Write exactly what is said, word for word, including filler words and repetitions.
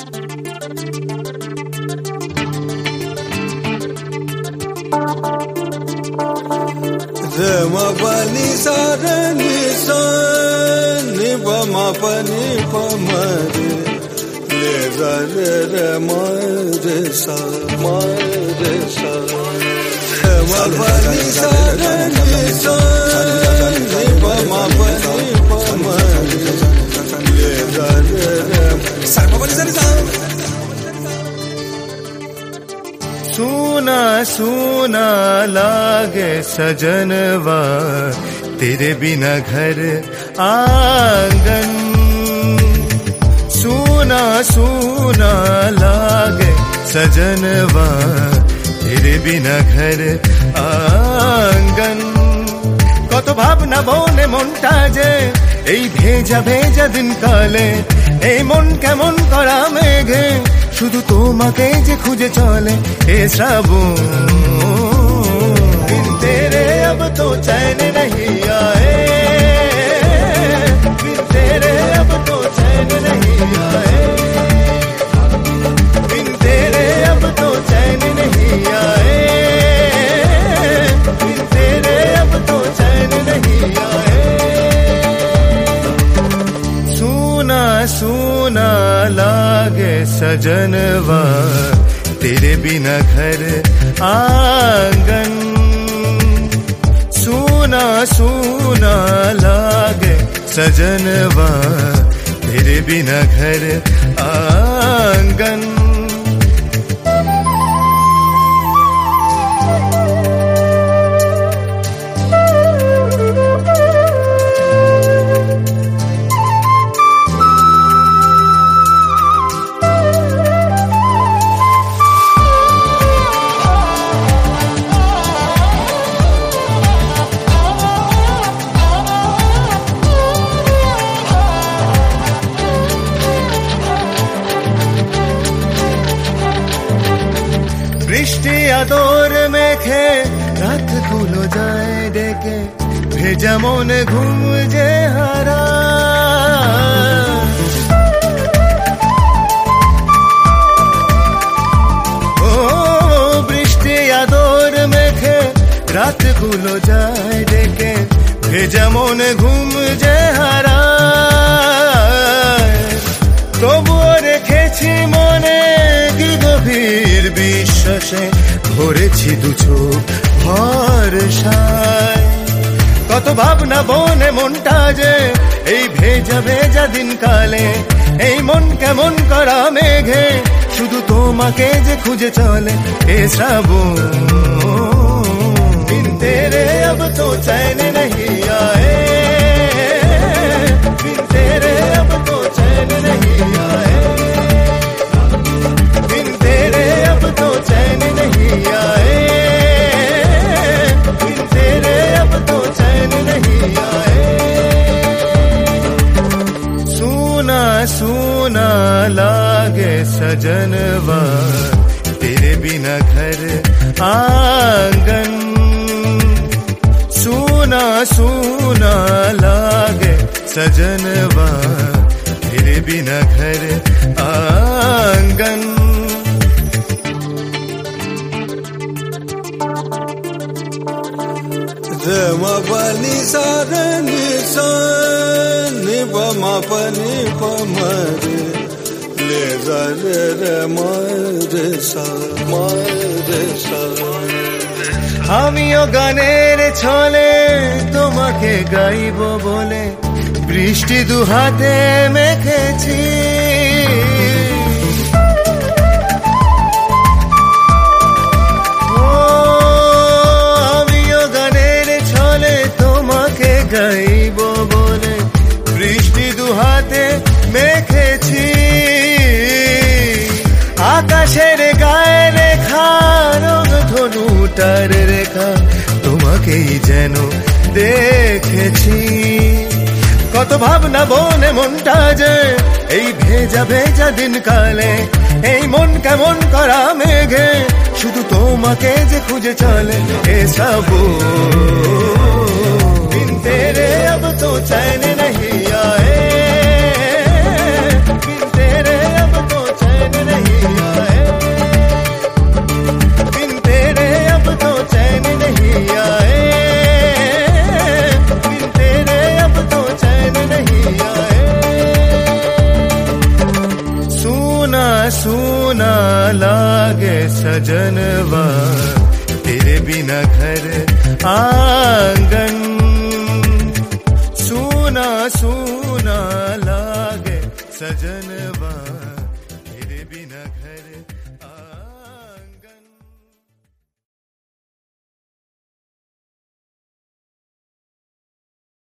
Re ma pa ni sa re ni sa ni pa ma pa ni pa ma re le sa re re ma re sa ma re sa re ma pa ni sa re ni sa ni pa ma pa ni pa ma re le sa re re sa ma pa ni sa ni sa सूना सूना लागे सजनवा तेरे बिना घर आंगन सूना सूना लागे सजनवा तेरे बिना घर आंगन কত ভাবনা বনে মনটা যে এই ভেজা ভেজা দিন কালে এই মন কেমন করা মেঘে শুধু তোমাকে যে খুঁজে চলে এ শ্রাবণ बिन तेरे अब तो चैन नहीं आए बिन तेरे अब तो चैन नहीं आए बिन तेरे अब तो चैन नहीं आए बिन तेरे अब तो चैन नहीं आए सूना सूना लागे सजनवा तेरे बिना घर आंगन सूना सूना लागे सजनवा तेरे बिना घर आंगन বৃষ্টি আদর মেখে রাত গুলো যায় ডেকে ভেজা মনে ঘুম যে হারা ও বৃষ্টি আদর মেখে রাত গুলো যায় ডেকে ভেজা মনে ঘুম যে হারা তবুও রেখেছি মনে কি গভীর বিশ্বাসে ভরেছি দু চোখ ভরসায় কত ভাবনা বনে মনটা যে এই ভেজা ভেজা দিন কালে এই মন কেমন করা মেঘে শুধু তোমাকে যে খুঁজে চলে এ শ্রাবণ बिन तेरे अब तो चैन नहीं आए बिन तेरे अब तो चैन नहीं आए बिन तेरे अब तो चैन नहीं आए बिन तेरे अब तो चैन नहीं आए सूना सूना लागे सजनवा तेरे बिना घर आंगन सूना सूना लागे सजनवा तेरे बिना घर आंगन Re ma pa ni sa re ni sa ni pa ma pa ni pa ma re le sa re re ma re sa ma re sa আমিও গানের ছলে তোমাকে গাইবো বলে বৃষ্টি দুহাতে মেখেছি ও আমিও গানের ছলে তোমাকে গাইবো বলে বৃষ্টি দুহাতে মেখেছি আকাশের গায়ে লেখা রং ধনুটার রেখা তোমাকেই যেন দেখেছি কত ভাবনা বনে মনটা যে এই ভেজা ভেজা দিন কালে এই মন কেমন করা মেঘে শুধু তোমাকে যে খুঁজে চলে এ সব बिन तेरे अब तो चैन नहीं आए बिन तेरे अब तो चैन सजनवा तेरे बिना घर आंगन सूना सूना लागे सजनवा तेरे बिना घर